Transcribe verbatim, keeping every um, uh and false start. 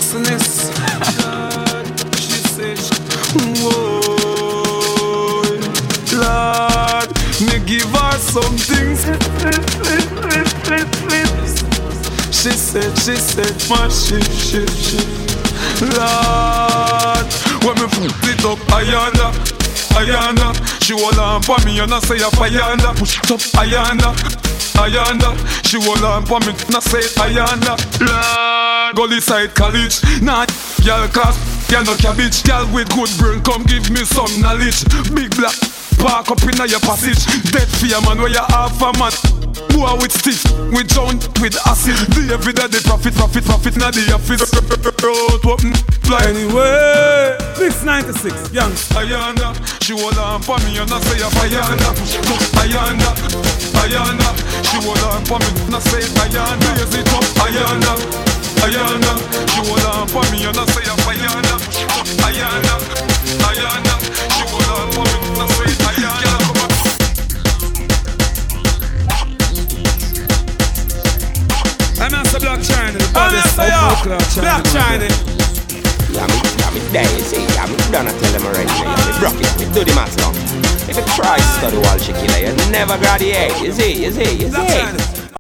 sexiness. She said, whoa, Lord, me give her some things. She said, she said, my shit, shit, shit. Lord, when me put it up, Ayanda, Ayanda. She hold on for me and I say a Ayanda. Push it up, Ayanda, Ayanda. She hold on for me and I say Ayanda. Lord, Gully Side College. Nah, girl class, girl no cabbage. Girl with good brain, come give me some knowledge. Big black, park up in your passage. Dead fear man where you half a man. Boy with stiff, with joint, with acid. The every day they profit, profit, profit. Now the office road open, fly anyway. Mix ninety-six, young Ayanda, she hold on for me and I say a Ayanda. Ayanda, Ayanda, she hold on for me and I say Ayanda. Raise it up, Ayanda, Ayanda, she hold on for me and I say a Ayanda. Ayanda, Ayanda, she hold on for me and I say Ayanda. I'm Master Black China, the baddest of Black China. Yeah, me, yeah, me there, you see. Yeah, me done tell them already. Yeah, me broke it, me do the math long. If you try to study wall, she killer, you never graduate. You see, you see, you see.